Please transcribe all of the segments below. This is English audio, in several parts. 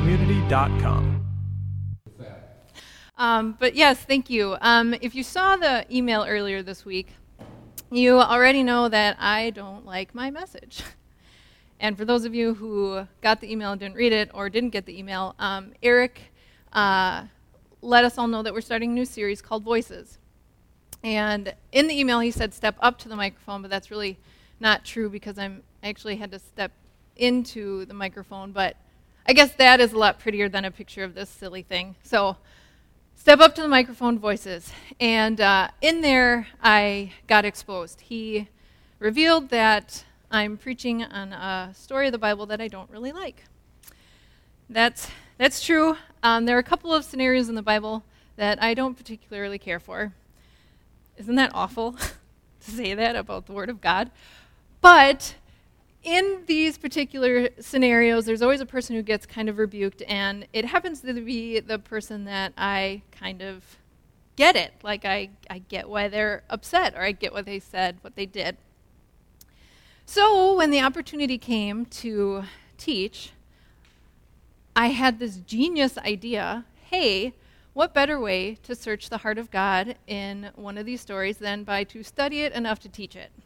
www.connectcommunity.com. But yes, thank you. If you saw the email earlier this week, you already know that I don't like my message. And for those of you who got the email and didn't read it or didn't get the email, Eric let us all know that we're starting a new series called Voices. And in the email he said step up to the microphone, but that's really not true because I actually had to step into the microphone, but I guess that is a lot prettier than a picture of this silly thing. So step up to the microphone, Voices. And in there I got exposed. He revealed that I'm preaching on a story of the Bible that I don't really like. That's true. There are a couple of scenarios in the Bible that I don't particularly care for. Isn't that awful to say that about the Word of God? But in these particular scenarios, there's always a person who gets kind of rebuked, and it happens to be the person that I kind of get it. Like I get why they're upset, or I get what they said, what they did. So when the opportunity came to teach, I had this genius idea, hey, what better way to search the heart of God in one of these stories than to study it enough to teach it?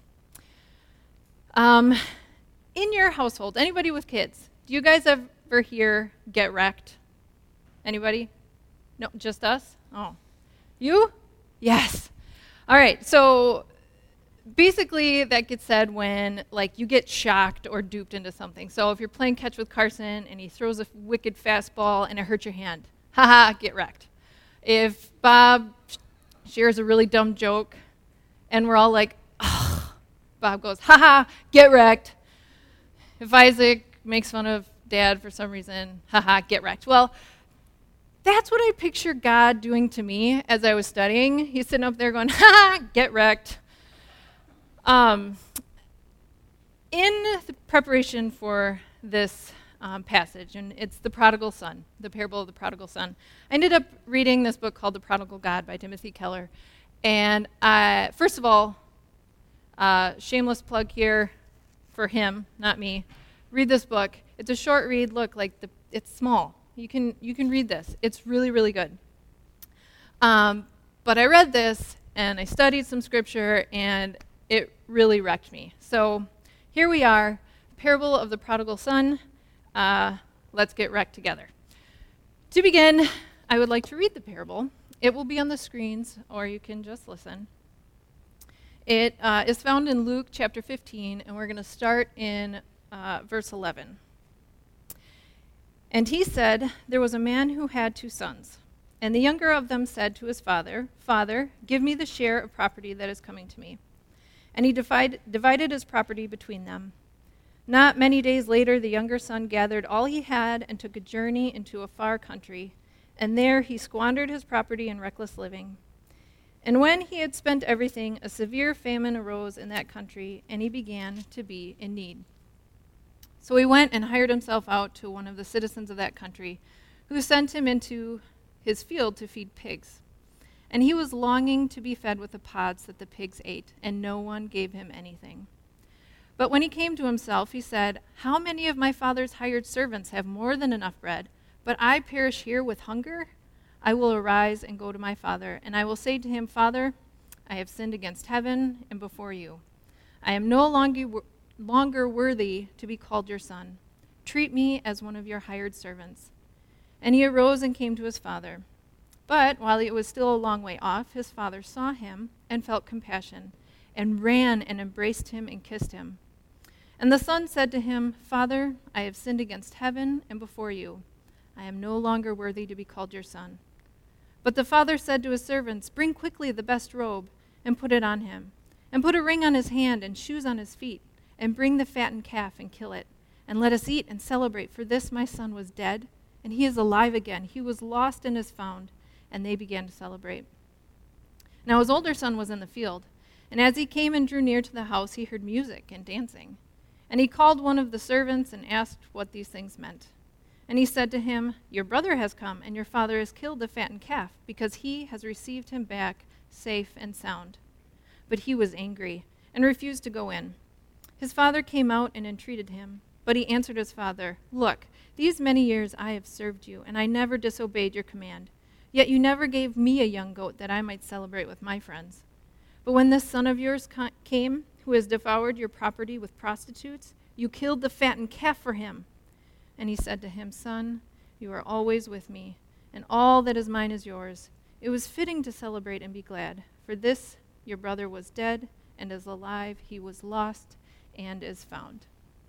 In your household, anybody with kids, do you guys ever hear get wrecked? Anybody? No, just us? Oh. You? Yes. All right, so basically that gets said when you get shocked or duped into something. So if you're playing catch with Carson and he throws a wicked fastball and it hurts your hand, haha, get wrecked. If Bob shares a really dumb joke and we're all like, ugh, Bob goes, haha, get wrecked. If Isaac makes fun of Dad for some reason, haha, get wrecked. Well, that's what I picture God doing to me as I was studying. He's sitting up there going, haha, get wrecked. In the preparation for this passage, and it's the prodigal son, the parable of the prodigal son, I ended up reading this book called The Prodigal God by Timothy Keller. And first of all, shameless plug here for him, not me. Read this book. It's a short read. Look, it's small. You can read this. It's really, really good. But I read this, and I studied some scripture, and it really wrecked me. So here we are, parable of the prodigal son. Let's get wrecked together. To begin, I would like to read the parable. It will be on the screens, or you can just listen. It is found in Luke chapter 15, and we're going to start in verse 11. And he said, there was a man who had 2 sons. And the younger of them said to his father, Father, give me the share of property that is coming to me. And he divided his property between them. Not many days later, the younger son gathered all he had and took a journey into a far country, and there he squandered his property in reckless living. And when he had spent everything, a severe famine arose in that country, and he began to be in need. So he went and hired himself out to one of the citizens of that country, who sent him into his field to feed pigs. And he was longing to be fed with the pods that the pigs ate, and no one gave him anything. But when he came to himself, he said, how many of my father's hired servants have more than enough bread, but I perish here with hunger? I will arise and go to my father, and I will say to him, Father, I have sinned against heaven and before you. I am no longer worthy to be called your son. Treat me as one of your hired servants. And he arose and came to his father. But while he was still a long way off, his father saw him and felt compassion, and ran and embraced him and kissed him. And the son said to him, Father, I have sinned against heaven and before you. I am no longer worthy to be called your son. But the father said to his servants, Bring quickly the best robe and put it on him, and put a ring on his hand and shoes on his feet, and bring the fattened calf and kill it, and let us eat and celebrate, for this my son was dead, and he is alive again. He was lost and is found. And they began to celebrate. Now his older son was in the field, and as he came and drew near to the house, he heard music and dancing. And he called one of the servants and asked what these things meant. And he said to him, Your brother has come, and your father has killed the fattened calf, because he has received him back safe and sound. But he was angry and refused to go in. His father came out and entreated him. But he answered his father, 'Look, these many years I have served you, and I never disobeyed your command. Yet you never gave me a young goat that I might celebrate with my friends. But when this son of yours came, who has devoured your property with prostitutes, you killed the fattened calf for him.' And he said to him, 'Son, you are always with me, and all that is mine is yours. It was fitting to celebrate and be glad, for this your brother was dead and is alive. He was lost and is found.'"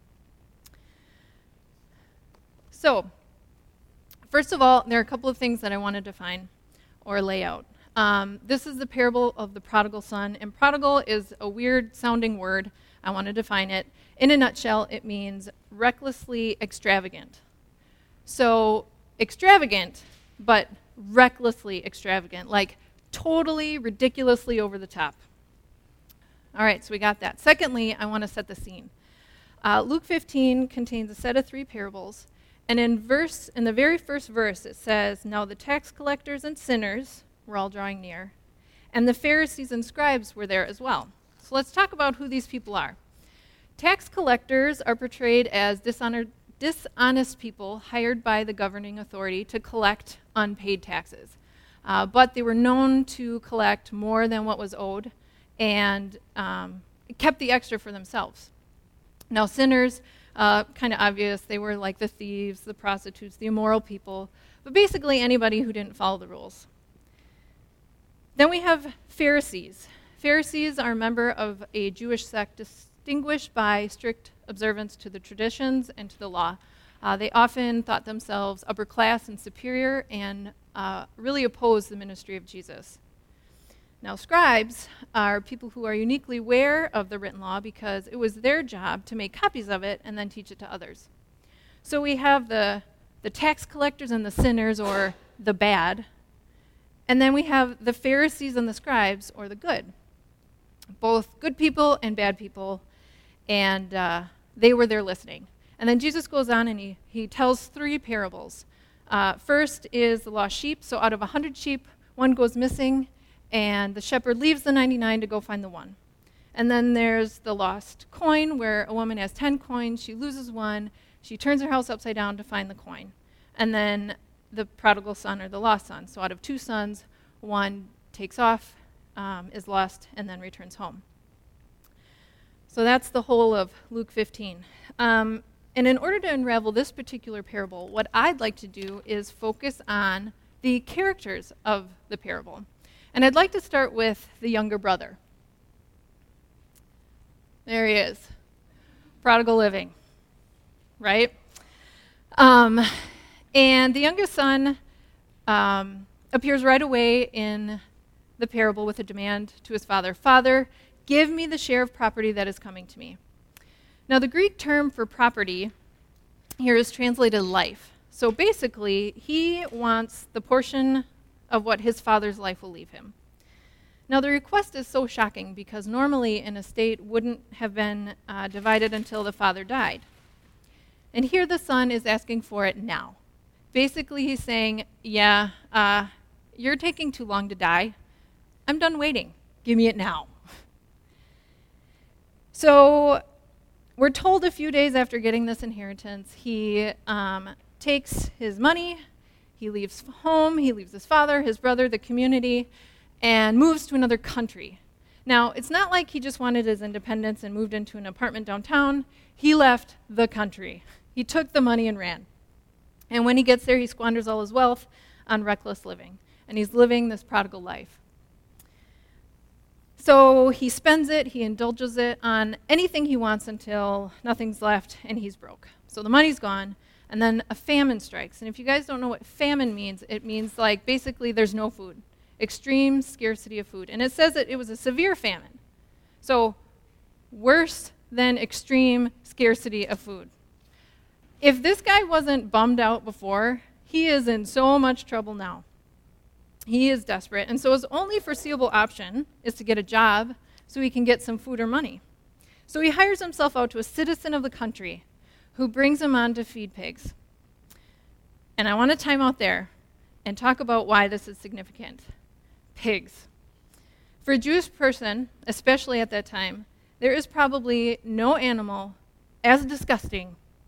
So, first of all, there are a couple of things that I want to define or lay out. This is the parable of the prodigal son, and prodigal is a weird-sounding word. I want to define it. In a nutshell, it means recklessly extravagant. So, extravagant, but recklessly extravagant, like totally, ridiculously over the top. All right, so we got that. Secondly, I want to set the scene. Luke 15 contains a set of 3 parables, and in the very first verse, it says, "Now the tax collectors and sinners were all drawing near, and the Pharisees and scribes were there as well." So let's talk about who these people are. Tax collectors are portrayed as dishonest people hired by the governing authority to collect unpaid taxes. But they were known to collect more than what was owed and kept the extra for themselves. Now, sinners, kind of obvious, they were like the thieves, the prostitutes, the immoral people, but basically anybody who didn't follow the rules. Then we have Pharisees. Pharisees are a member of a Jewish sect distinguished by strict observance to the traditions and to the law. They often thought themselves upper class and superior and really opposed the ministry of Jesus. Now, scribes are people who are uniquely aware of the written law because it was their job to make copies of it and then teach it to others. So we have the tax collectors and the sinners, or the bad, and then we have the Pharisees and the scribes, or the good. Both good people and bad people, and they were there listening. And then Jesus goes on and he tells 3 parables. First is the lost sheep. So out of 100 sheep, one goes missing, and the shepherd leaves the 99 to go find the one. And then there's the lost coin, where a woman has 10 coins, she loses one, she turns her house upside down to find the coin. And then the prodigal son, or the lost son. So out of 2 sons, one takes off, is lost, and then returns home. So that's the whole of Luke 15. And in order to unravel this particular parable, what I'd like to do is focus on the characters of the parable. And I'd like to start with the younger brother. There he is. Prodigal living, right? And the youngest son appears right away in the parable with a demand to his father, "Father, give me the share of property that is coming to me." Now, the Greek term for property here is translated life. So basically, he wants the portion of what his father's life will leave him. Now, the request is so shocking because normally an estate wouldn't have been divided until the father died. And here the son is asking for it now. Basically, he's saying, "Yeah, you're taking too long to die. I'm done waiting. Give me it now." So we're told a few days after getting this inheritance, he takes his money, he leaves home, he leaves his father, his brother, the community, and moves to another country. Now, it's not like he just wanted his independence and moved into an apartment downtown. He left the country. He took the money and ran. And when he gets there, he squanders all his wealth on reckless living. And he's living this prodigal life. So he spends it, he indulges it on anything he wants until nothing's left and he's broke. So the money's gone, and then a famine strikes. And if you guys don't know what famine means, it means like basically there's no food. Extreme scarcity of food. And it says that it was a severe famine. So worse than extreme scarcity of food. If this guy wasn't bummed out before, he is in so much trouble now. He is desperate, and so his only foreseeable option is to get a job so he can get some food or money. So he hires himself out to a citizen of the country who brings him on to feed pigs. And I want to time out there and talk about why this is significant. Pigs. For a Jewish person, especially at that time, there is probably no animal as disgusting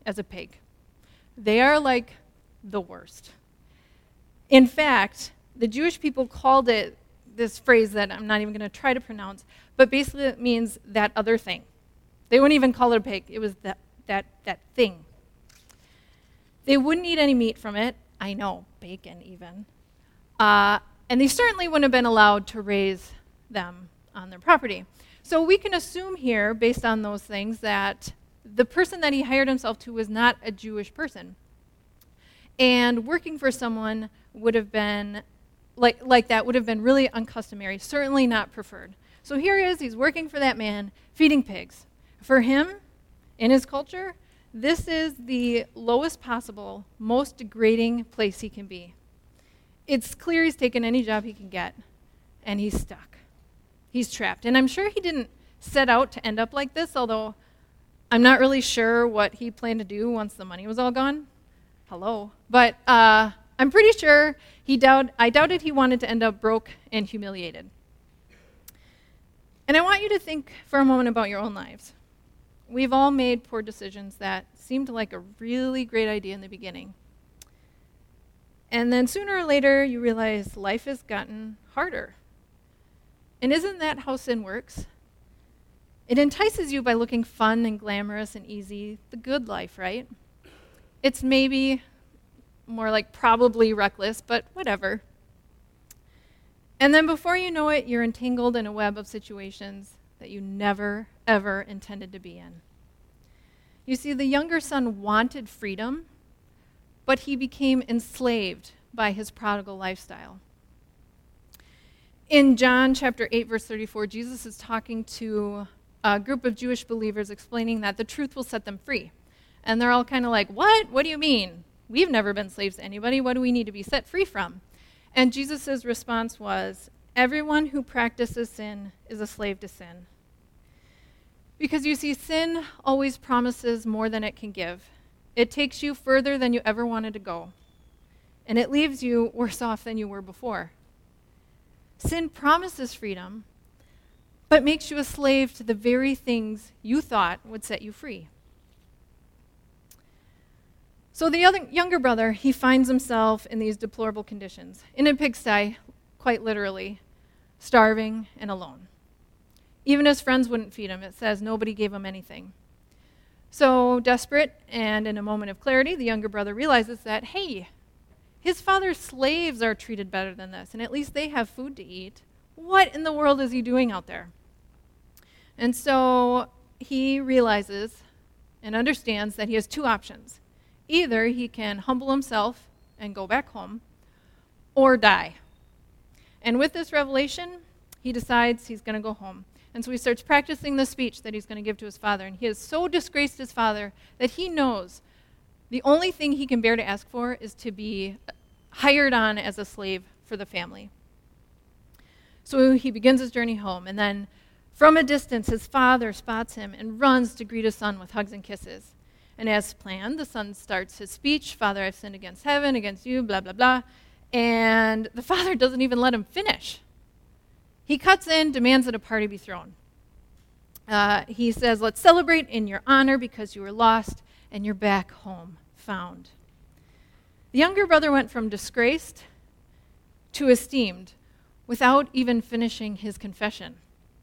as a pig. They are like the worst. In fact, the Jewish people called it this phrase that I'm not even going to try to pronounce, but basically it means that other thing. They wouldn't even call it a pig. It was that thing. They wouldn't eat any meat from it. I know, bacon even. And they certainly wouldn't have been allowed to raise them on their property. So we can assume here, based on those things, that the person that he hired himself to was not a Jewish person. And working for someone would have been, like that would have been really uncustomary, certainly not preferred. So here he is, he's working for that man, feeding pigs. For him, in his culture, this is the lowest possible, most degrading place he can be. It's clear he's taken any job he can get, and he's stuck. He's trapped. And I'm sure he didn't set out to end up like this, although I'm not really sure what he planned to do once the money was all gone. Hello. But I'm pretty sure I doubted he wanted to end up broke and humiliated. And I want you to think for a moment about your own lives. We've all made poor decisions that seemed like a really great idea in the beginning. And then sooner or later, you realize life has gotten harder. And isn't that how sin works? It entices you by looking fun and glamorous and easy, the good life, right? It's maybe more like probably reckless, but whatever. And then before you know it, you're entangled in a web of situations that you never, ever intended to be in. You see, the younger son wanted freedom, but he became enslaved by his prodigal lifestyle. In John chapter 8, verse 34, Jesus is talking to a group of Jewish believers explaining that the truth will set them free. And they're all kind of like, what? What do you mean? We've never been slaves to anybody. What do we need to be set free from? And Jesus' response was, everyone who practices sin is a slave to sin. Because you see, sin always promises more than it can give. It takes you further than you ever wanted to go. And it leaves you worse off than you were before. Sin promises freedom, but makes you a slave to the very things you thought would set you free. So the younger brother, he finds himself in these deplorable conditions, in a pigsty, quite literally, starving and alone. Even his friends wouldn't feed him. It says nobody gave him anything. So desperate, and in a moment of clarity, the younger brother realizes that, hey, his father's slaves are treated better than this, and at least they have food to eat. What in the world is he doing out there? And so he realizes and understands that he has two options. Either he can humble himself and go back home, or die. And with this revelation, he decides he's going to go home. And so he starts practicing the speech that he's going to give to his father. And he has so disgraced his father that he knows the only thing he can bear to ask for is to be hired on as a slave for the family. So he begins his journey home. And then from a distance, his father spots him and runs to greet his son with hugs and kisses. And as planned, the son starts his speech, Father, I've sinned against heaven, against you, blah, blah, blah. And the father doesn't even let him finish. He cuts in, demands that a party be thrown. He says, let's celebrate in your honor because you were lost and you're back home, found. The younger brother went from disgraced to esteemed without even finishing his confession.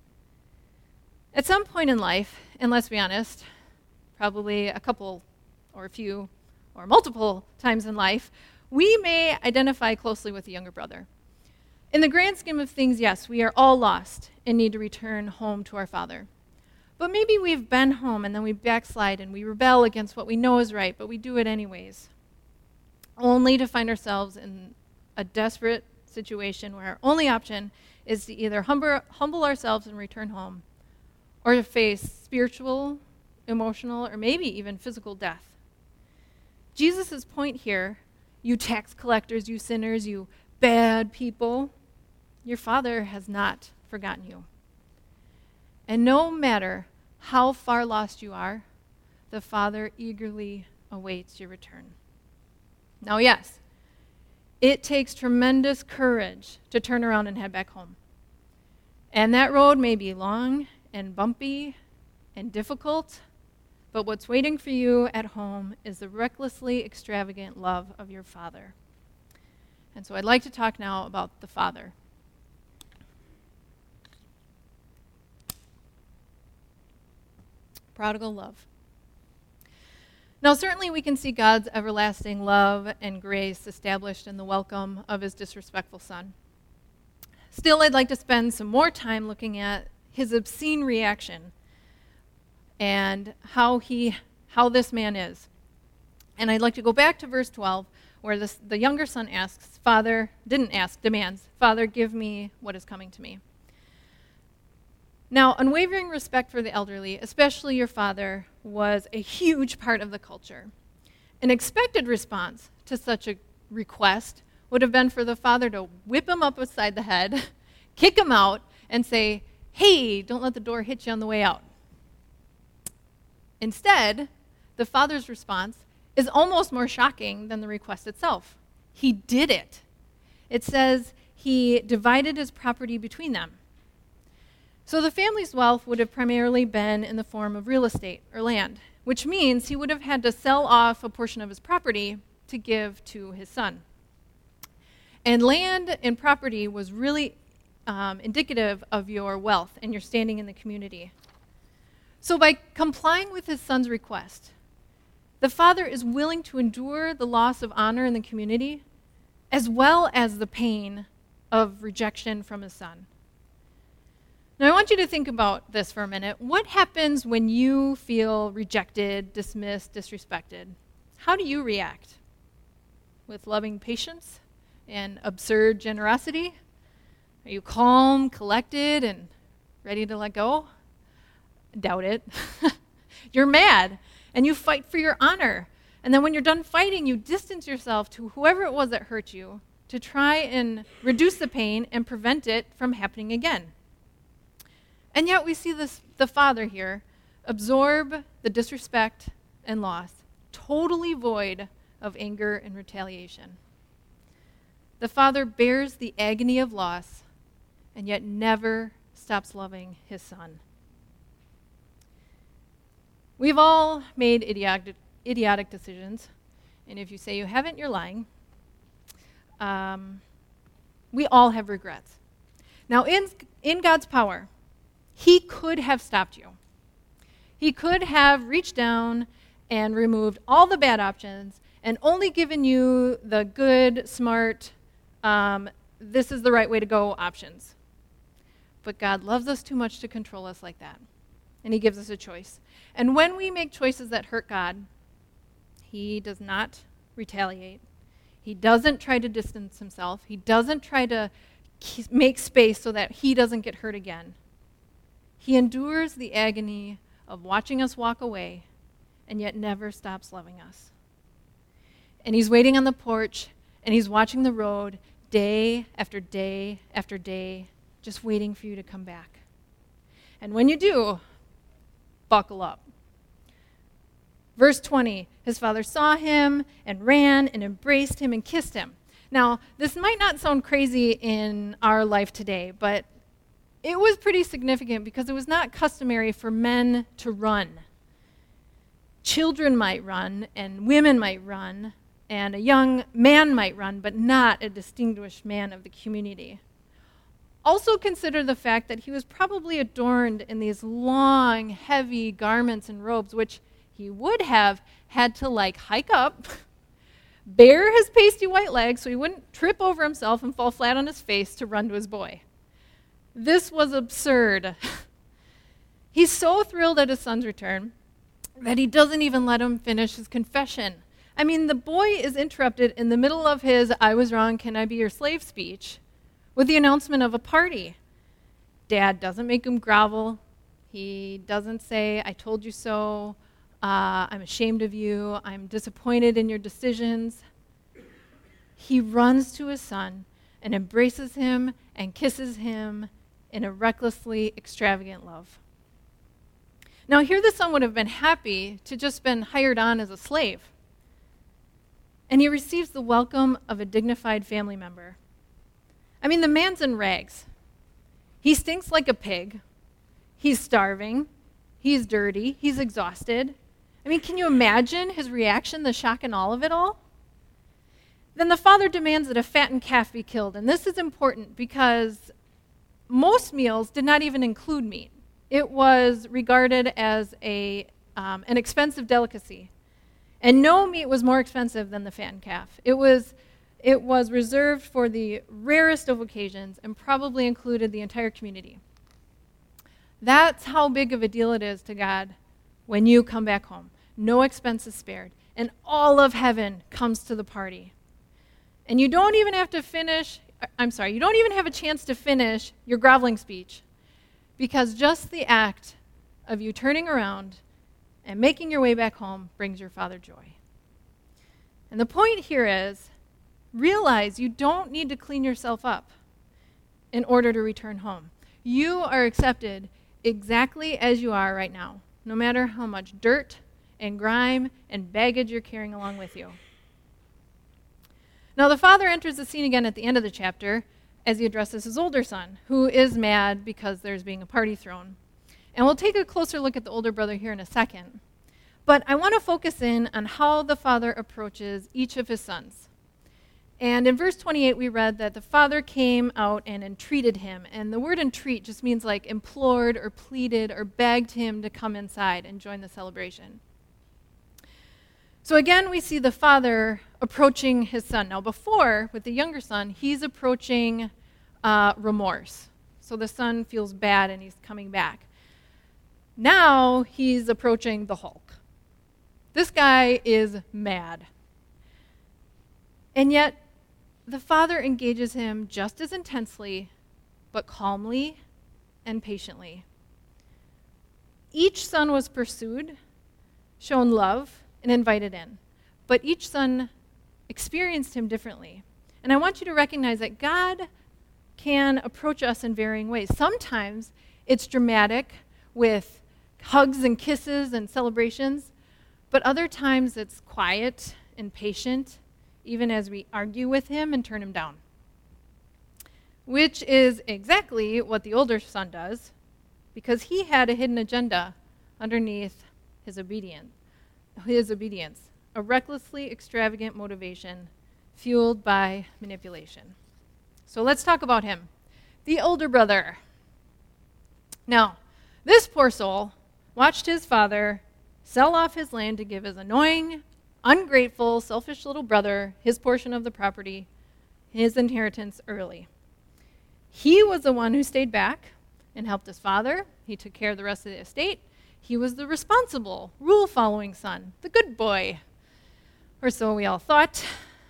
At some point in life, and let's be honest, probably a couple or a few or multiple times in life, we may identify closely with the younger brother. In the grand scheme of things, yes, we are all lost and need to return home to our Father. But maybe we've been home and then we backslide and we rebel against what we know is right, but we do it anyways, only to find ourselves in a desperate situation where our only option is to either humble ourselves and return home, or to face spiritual, emotional, or maybe even physical death. Jesus' point here, you tax collectors, you sinners, you bad people, your Father has not forgotten you. And no matter how far lost you are, the Father eagerly awaits your return. Now, yes, it takes tremendous courage to turn around and head back home. And that road may be long and bumpy and difficult, but what's waiting for you at home is the recklessly extravagant love of your Father. And so I'd like to talk now about the Father. Prodigal love. Now, certainly we can see God's everlasting love and grace established in the welcome of his disrespectful son. Still, I'd like to spend some more time looking at his obscene reaction and how this man is. And I'd like to go back to verse 12, where the younger son demands, Father, give me what is coming to me. Now, unwavering respect for the elderly, especially your father, was a huge part of the culture. An expected response to such a request would have been for the father to whip him up beside the head, kick him out, and say, hey, don't let the door hit you on the way out. Instead, the father's response is almost more shocking than the request itself. He did it. It says he divided his property between them. So the family's wealth would have primarily been in the form of real estate or land, which means he would have had to sell off a portion of his property to give to his son. And land and property was really indicative of your wealth and your standing in the community. So by complying with his son's request, the father is willing to endure the loss of honor in the community as well as the pain of rejection from his son. Now, I want you to think about this for a minute. What happens when you feel rejected, dismissed, disrespected? How do you react? With loving patience and absurd generosity? Are you calm, collected, and ready to let go? Doubt it. You're mad, and you fight for your honor. And then when you're done fighting, you distance yourself to whoever it was that hurt you to try and reduce the pain and prevent it from happening again. And yet we see the father here absorb the disrespect and loss, totally void of anger and retaliation. The father bears the agony of loss and yet never stops loving his son. We've all made idiotic decisions, and if you say you haven't, you're lying. We all have regrets. Now, in God's power, he could have stopped you. He could have reached down and removed all the bad options and only given you the good, smart, this is the right way to go options. But God loves us too much to control us like that. And he gives us a choice. And when we make choices that hurt God, he does not retaliate. He doesn't try to distance himself. He doesn't try to make space so that he doesn't get hurt again. He endures the agony of watching us walk away and yet never stops loving us. And he's waiting on the porch and he's watching the road day after day after day, just waiting for you to come back. And when you do, buckle up. Verse 20, his father saw him and ran and embraced him and kissed him. Now, this might not sound crazy in our life today, but it was pretty significant because it was not customary for men to run. Children might run, and women might run, and a young man might run, but not a distinguished man of the community. Also consider the fact that he was probably adorned in these long, heavy garments and robes, which he would have had to hike up, bare his pasty white legs so he wouldn't trip over himself and fall flat on his face to run to his boy. This was absurd. He's so thrilled at his son's return that he doesn't even let him finish his confession. I mean, the boy is interrupted in the middle of his "I was wrong, can I be your slave" speech with the announcement of a party. Dad doesn't make him grovel. He doesn't say, "I told you so, I'm ashamed of you, I'm disappointed in your decisions." He runs to his son and embraces him and kisses him in a recklessly extravagant love. Now, here the son would have been happy to just been hired on as a slave. And he receives the welcome of a dignified family member. I mean, the man's in rags. He stinks like a pig. He's starving. He's dirty. He's exhausted. I mean, can you imagine his reaction, the shock and awe of it all? Then the father demands that a fattened calf be killed. And this is important because most meals did not even include meat. It was regarded as an expensive delicacy. And no meat was more expensive than the fattened calf. It was reserved for the rarest of occasions and probably included the entire community. That's how big of a deal it is to God when you come back home. No expenses spared. And all of heaven comes to the party. And you don't even have a chance to finish your groveling speech, because just the act of you turning around and making your way back home brings your Father joy. And the point here is, realize you don't need to clean yourself up in order to return home. You are accepted exactly as you are right now, no matter how much dirt and grime and baggage you're carrying along with you. Now, the father enters the scene again at the end of the chapter as he addresses his older son, who is mad because there's being a party thrown. And we'll take a closer look at the older brother here in a second. But I want to focus in on how the father approaches each of his sons. And in verse 28, we read that the father came out and entreated him. And the word entreat just means like implored or pleaded or begged him to come inside and join the celebration. So again, we see the father approaching his son. Now before, with the younger son, he's approaching remorse. So the son feels bad and he's coming back. Now he's approaching the Hulk. This guy is mad. And yet, the father engages him just as intensely, but calmly and patiently. Each son was pursued, shown love, and invited in. But each son experienced him differently. And I want you to recognize that God can approach us in varying ways. Sometimes it's dramatic with hugs and kisses and celebrations, but other times it's quiet and patient, even as we argue with him and turn him down. Which is exactly what the older son does, because he had a hidden agenda underneath his obedience, a recklessly extravagant motivation fueled by manipulation. So let's talk about him, the older brother. Now, this poor soul watched his father sell off his land to give his annoying, ungrateful, selfish little brother his portion of the property, his inheritance early. He was the one who stayed back and helped his father. He took care of the rest of the estate. He was the responsible, rule-following son, the good boy, or so we all thought.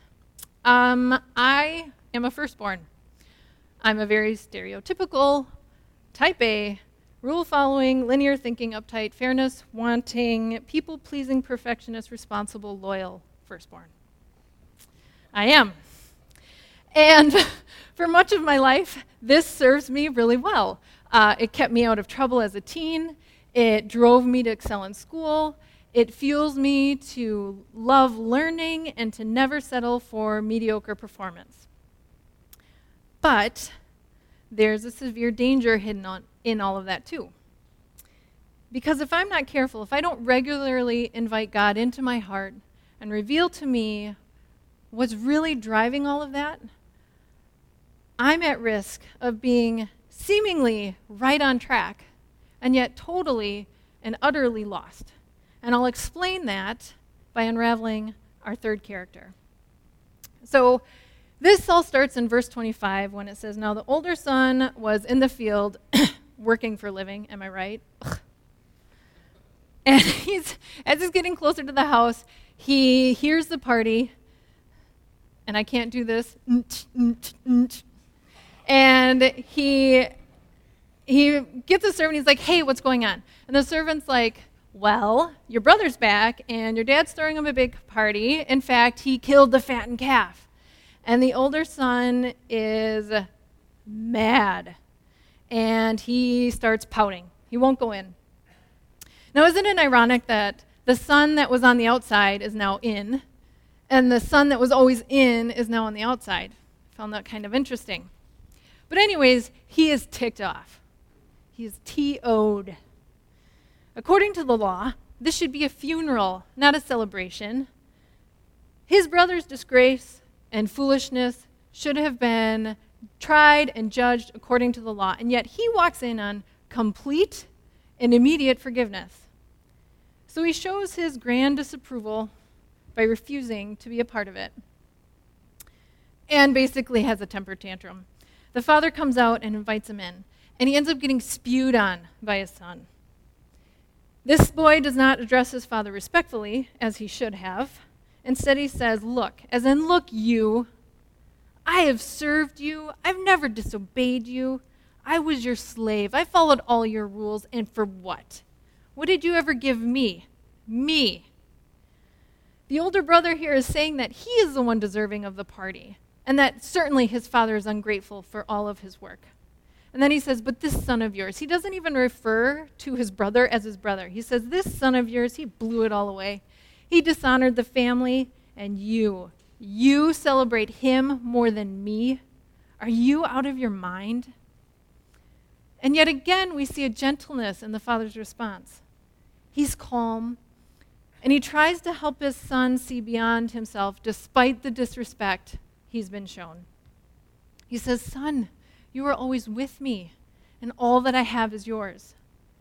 I am a firstborn. I'm a very stereotypical, type A, rule-following, linear-thinking, uptight, fairness-wanting, people-pleasing, perfectionist, responsible, loyal firstborn. I am. And for much of my life, this serves me really well. It kept me out of trouble as a teen. It drove me to excel in school. It fuels me to love learning and to never settle for mediocre performance. But there's a severe danger hidden in all of that too. Because if I'm not careful, if I don't regularly invite God into my heart and reveal to me what's really driving all of that, I'm at risk of being seemingly right on track and yet totally and utterly lost. And I'll explain that by unraveling our third character. So this all starts in verse 25 when it says, "Now the older son was in the field working for a living." Am I right? Ugh. And as he's getting closer to the house, he hears the party, and I can't do this, and he gets a servant. He's like, "Hey, what's going on?" And the servant's like, "Well, your brother's back, and your dad's throwing him a big party. In fact, he killed the fattened calf." And the older son is mad, and he starts pouting. He won't go in. Now, isn't it ironic that the son that was on the outside is now in, and the son that was always in is now on the outside? I found that kind of interesting. But anyways, he is ticked off. He is TO'd. According to the law, this should be a funeral, not a celebration. His brother's disgrace and foolishness should have been tried and judged according to the law, and yet he walks in on complete and immediate forgiveness. So he shows his grand disapproval by refusing to be a part of it, and basically has a temper tantrum. The father comes out and invites him in, and he ends up getting spewed on by his son. This boy does not address his father respectfully, as he should have. Instead, he says, look, as in, look, you, I have served you. I've never disobeyed you. I was your slave. I followed all your rules, and for what? What did you ever give me? Me. The older brother here is saying that he is the one deserving of the party, and that certainly his father is ungrateful for all of his work. And then he says, but this son of yours, he doesn't even refer to his brother as his brother. He says, this son of yours, he blew it all away. He dishonored the family, and you celebrate him more than me. Are you out of your mind? And yet again, we see a gentleness in the father's response. He's calm, and he tries to help his son see beyond himself despite the disrespect he's been shown. He says, son, you are always with me, and all that I have is yours.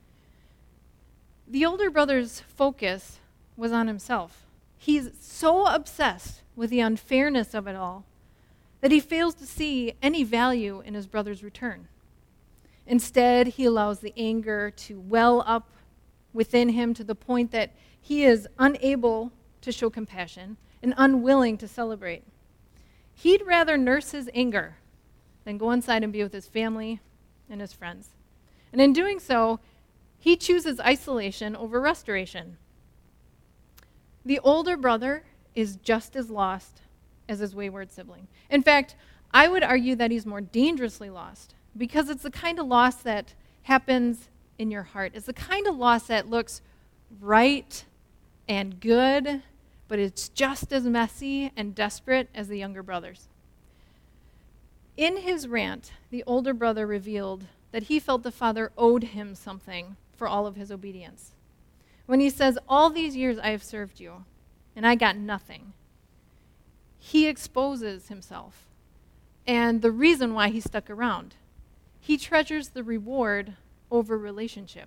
The older brother's focus was on himself. He's so obsessed with the unfairness of it all that he fails to see any value in his brother's return. Instead, he allows the anger to well up within him to the point that he is unable to show compassion and unwilling to celebrate. He'd rather nurse his anger than go inside and be with his family and his friends. And in doing so, he chooses isolation over restoration. The older brother is just as lost as his wayward sibling. In fact, I would argue that he's more dangerously lost, because it's the kind of loss that happens in your heart. It's the kind of loss that looks right and good, but it's just as messy and desperate as the younger brother's. In his rant, the older brother revealed that he felt the father owed him something for all of his obedience. When he says, all these years I have served you, and I got nothing, he exposes himself and the reason why he stuck around. He treasures the reward over relationship.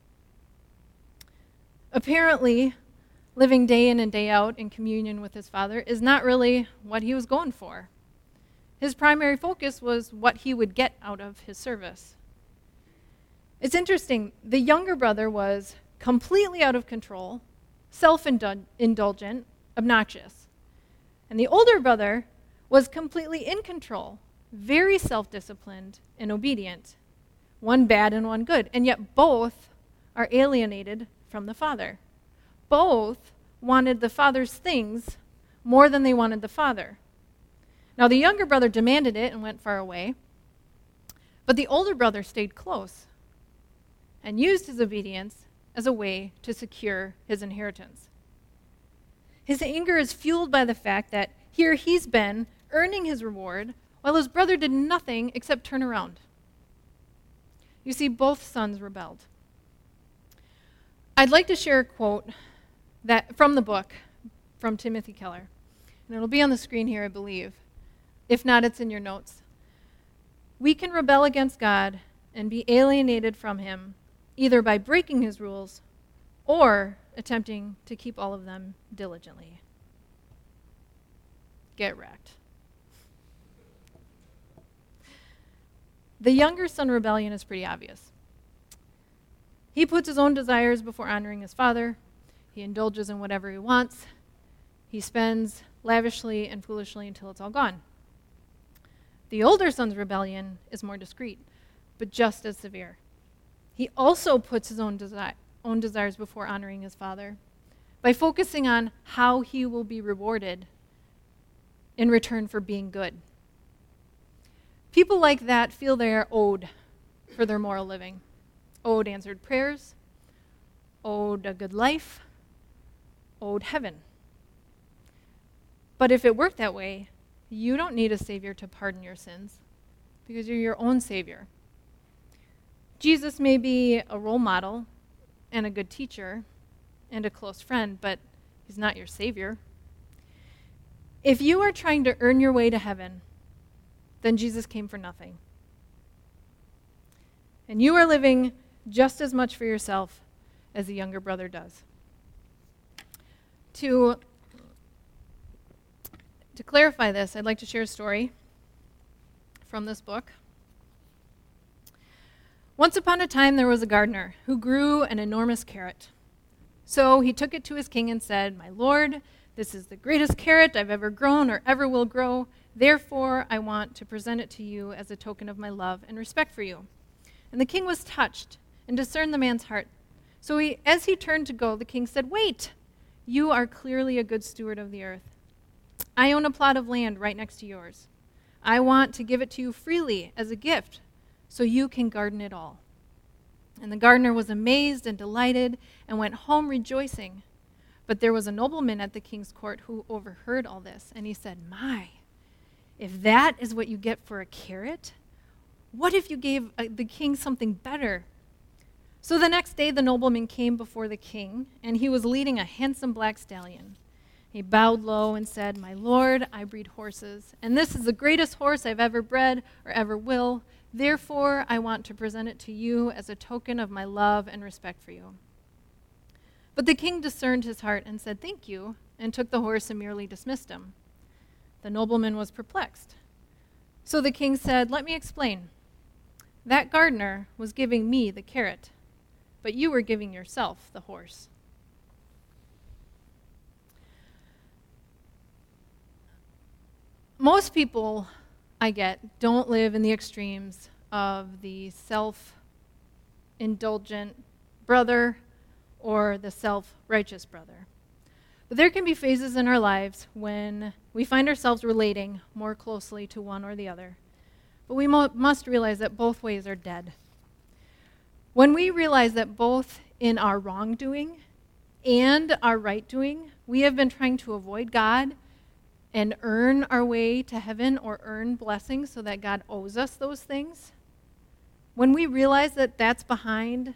Apparently, living day in and day out in communion with his father is not really what he was going for. His primary focus was what he would get out of his service. It's interesting, the younger brother was completely out of control, self-indulgent, obnoxious. And the older brother was completely in control, very self-disciplined and obedient, one bad and one good. And yet both are alienated from the father. Both wanted the father's things more than they wanted the father. Now, the younger brother demanded it and went far away, but the older brother stayed close and used his obedience as a way to secure his inheritance. His anger is fueled by the fact that here he's been earning his reward while his brother did nothing except turn around. You see, both sons rebelled. I'd like to share a quote from the book from Timothy Keller, and it'll be on the screen here, I believe. If not, it's in your notes. We can rebel against God and be alienated from him, either by breaking his rules or attempting to keep all of them diligently. Get wrecked. The younger son rebellion is pretty obvious. He puts his own desires before honoring his father. He indulges in whatever he wants. He spends lavishly and foolishly until it's all gone. The older son's rebellion is more discreet, but just as severe. He also puts his own desires before honoring his father by focusing on how he will be rewarded in return for being good. People like that feel they are owed for their moral living, owed answered prayers, owed a good life, owed heaven. But if it worked that way, you don't need a Savior to pardon your sins because you're your own Savior. Jesus may be a role model and a good teacher, and a close friend, but he's not your Savior. If you are trying to earn your way to heaven, then Jesus came for nothing. And you are living just as much for yourself as the younger brother does. To clarify this, I'd like to share a story from this book. Once upon a time, there was a gardener who grew an enormous carrot. So he took it to his king and said, "My lord, this is the greatest carrot I've ever grown or ever will grow. Therefore, I want to present it to you as a token of my love and respect for you." And the king was touched and discerned the man's heart. So as he turned to go, the king said, "Wait, you are clearly a good steward of the earth. I own a plot of land right next to yours. I want to give it to you freely as a gift so you can garden it all." And the gardener was amazed and delighted and went home rejoicing. But there was a nobleman at the king's court who overheard all this, and he said, "My, if that is what you get for a carrot, what if you gave the king something better?" So the next day the nobleman came before the king, and he was leading a handsome black stallion. He bowed low and said, "My lord, I breed horses, and this is the greatest horse I've ever bred or ever will. Therefore, I want to present it to you as a token of my love and respect for you." But the king discerned his heart and said, "Thank you," and took the horse and merely dismissed him. The nobleman was perplexed. So the king said, "Let me explain. That gardener was giving me the carrot, but you were giving yourself the horse." Most people I get don't live in the extremes of the self-indulgent brother or the self-righteous brother. But there can be phases in our lives when we find ourselves relating more closely to one or the other. But we must realize that both ways are dead. When we realize that both in our wrongdoing and our right doing, we have been trying to avoid God and earn our way to heaven or earn blessings so that God owes us those things, when we realize that that's behind,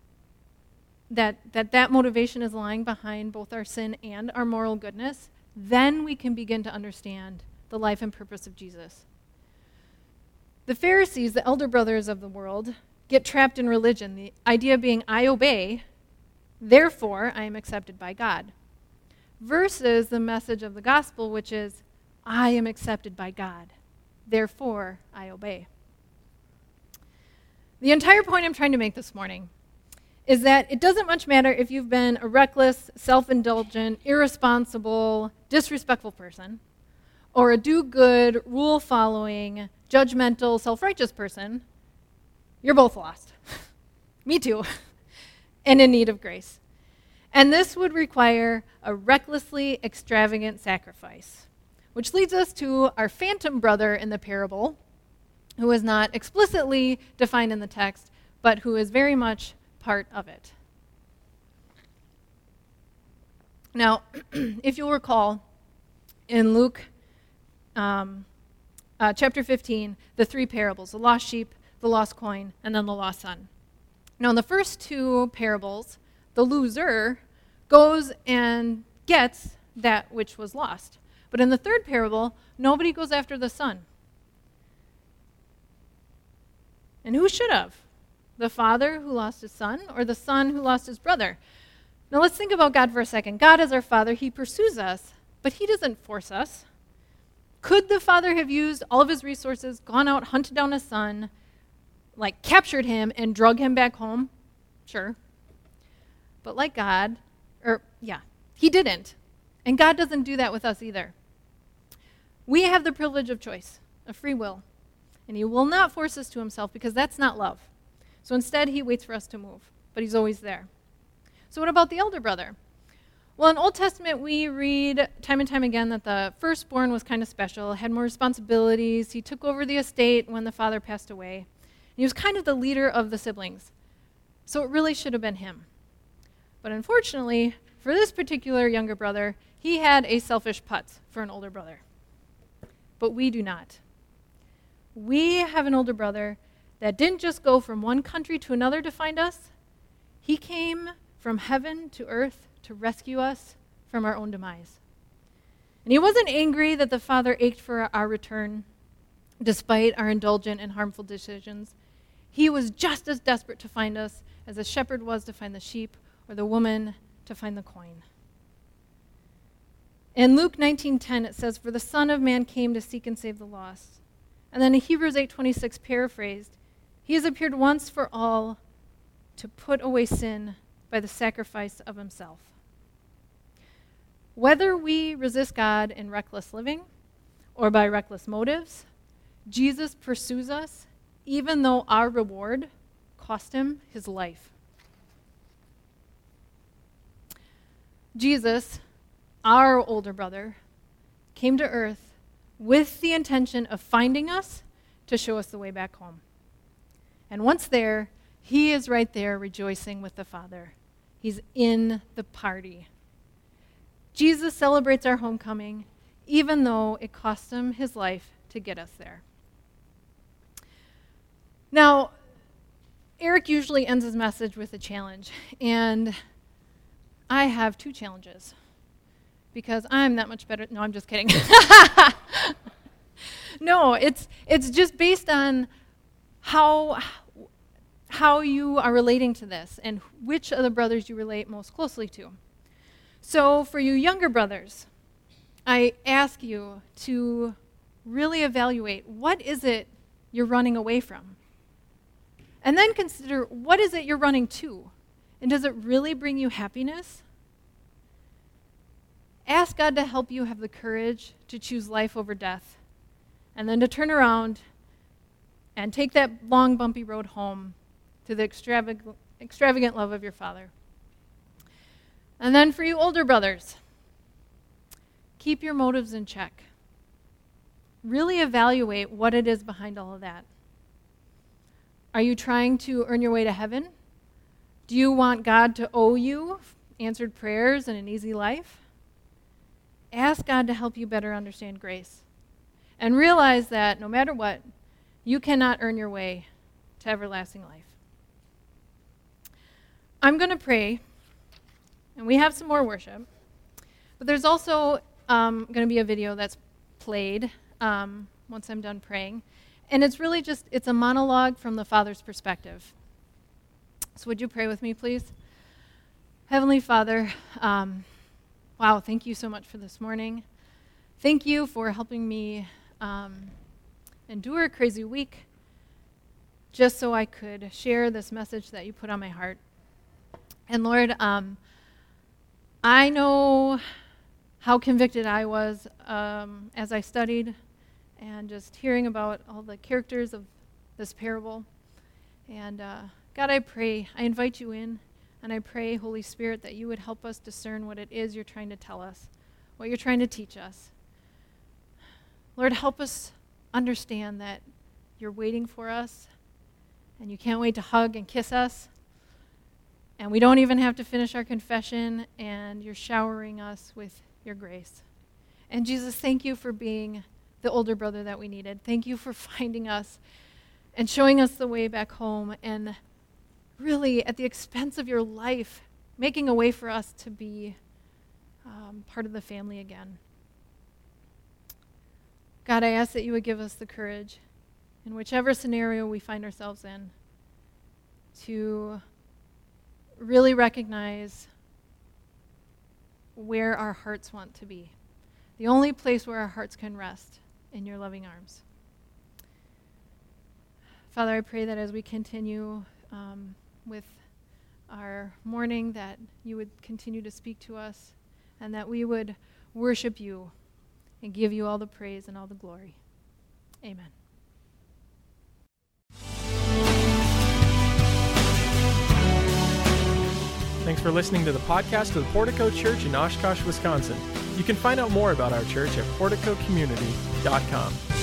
that motivation is lying behind both our sin and our moral goodness, then we can begin to understand the life and purpose of Jesus. The Pharisees, the elder brothers of the world, get trapped in religion, the idea being, I obey, therefore I am accepted by God. Versus the message of the gospel, which is, I am accepted by God, therefore I obey. The entire point I'm trying to make this morning is that it doesn't much matter if you've been a reckless, self-indulgent, irresponsible, disrespectful person, or a do-good, rule-following, judgmental, self-righteous person. You're both lost. Me too. And in need of grace. And this would require a recklessly extravagant sacrifice, which leads us to our phantom brother in the parable, who is not explicitly defined in the text, but who is very much part of it. Now, if you'll recall, in Luke chapter 15, the three parables, the lost sheep, the lost coin, and then the lost son. Now, in the first two parables, the loser goes and gets that which was lost. But in the third parable, nobody goes after the son. And who should have? The father who lost his son, or the son who lost his brother? Now let's think about God for a second. God is our Father. He pursues us, but he doesn't force us. Could the father have used all of his resources, gone out, hunted down his son, captured him and drug him back home? Sure. But like God, he didn't. And God doesn't do that with us either. We have the privilege of choice, of free will. And he will not force us to himself because that's not love. So instead, he waits for us to move, but he's always there. So what about the elder brother? Well, in Old Testament, we read time and time again that the firstborn was kind of special, had more responsibilities. He took over the estate when the father passed away. And he was kind of the leader of the siblings. So it really should have been him. But unfortunately, for this particular younger brother, he had a selfish putz for an older brother. But we do not. We have an older brother that didn't just go from one country to another to find us. He came from heaven to earth to rescue us from our own demise. And he wasn't angry that the Father ached for our return, despite our indulgent and harmful decisions. He was just as desperate to find us as the shepherd was to find the sheep or the woman to find the coin. In Luke 19:10, it says, "For the Son of Man came to seek and save the lost." And then in Hebrews 8:26, paraphrased, "He has appeared once for all to put away sin by the sacrifice of himself." Whether we resist God in reckless living or by reckless motives, Jesus pursues us even though our reward cost him his life. Jesus, our older brother, came to earth with the intention of finding us to show us the way back home. And once there, he is right there rejoicing with the Father. He's in the party. Jesus celebrates our homecoming, even though it cost him his life to get us there. Now, Eric usually ends his message with a challenge, and I have 2 challenges because I'm that much better. No, I'm just kidding. No, it's just based on how you are relating to this and which of the brothers you relate most closely to. So for you younger brothers, I ask you to really evaluate what is it you're running away from? And then consider what is it you're running to? And does it really bring you happiness? Ask God to help you have the courage to choose life over death, and then to turn around and take that long, bumpy road home to the extravagant love of your Father. And then for you older brothers, keep your motives in check. Really evaluate what it is behind all of that. Are you trying to earn your way to heaven? Do you want God to owe you answered prayers and an easy life? Ask God to help you better understand grace. And realize that no matter what, you cannot earn your way to everlasting life. I'm going to pray, and we have some more worship. But there's also going to be a video that's played once I'm done praying. And it's really it's a monologue from the Father's perspective. So would you pray with me, please? Heavenly Father, wow, thank you so much for this morning. Thank you for helping me endure a crazy week just so I could share this message that you put on my heart. And Lord, I know how convicted I was as I studied and just hearing about all the characters of this parable. And God, I pray, I invite you in, and I pray, Holy Spirit, that you would help us discern what it is you're trying to tell us, what you're trying to teach us. Lord, help us understand that you're waiting for us, and you can't wait to hug and kiss us, and we don't even have to finish our confession, and you're showering us with your grace. And Jesus, thank you for being the older brother that we needed. Thank you for finding us and showing us the way back home, and really, at the expense of your life, making a way for us to be part of the family again. God, I ask that you would give us the courage, in whichever scenario we find ourselves in, to really recognize where our hearts want to be. The only place where our hearts can rest in your loving arms. Father, I pray that as we continue with our morning, that you would continue to speak to us and that we would worship you and give you all the praise and all the glory. Amen. Thanks for listening to the podcast of the Portico Church in Oshkosh, Wisconsin. You can find out more about our church at porticocommunity.com.